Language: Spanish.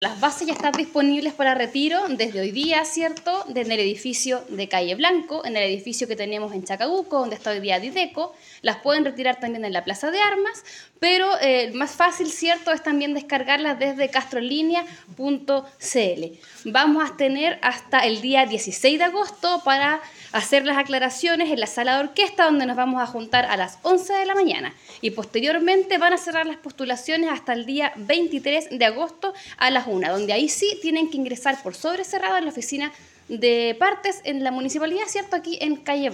Las bases ya están disponibles para retiro desde hoy día, ¿cierto? En el edificio de Calle Blanco, en el edificio que tenemos en Chacabuco, donde está hoy día Dideco. Las pueden retirar también en la Plaza de Armas, pero más fácil, ¿cierto?, es también descargarlas desde castrolinea.cl. Vamos a tener hasta el día 16 de agosto para hacer las aclaraciones en la sala de orquesta, donde nos vamos a juntar a las 11 de la mañana. Y posteriormente van a cerrar las postulaciones hasta el día 23 de agosto a las 1, donde ahí sí tienen que ingresar por sobre cerrado en la oficina de partes en la municipalidad, ¿cierto?, aquí en Calle Blanco.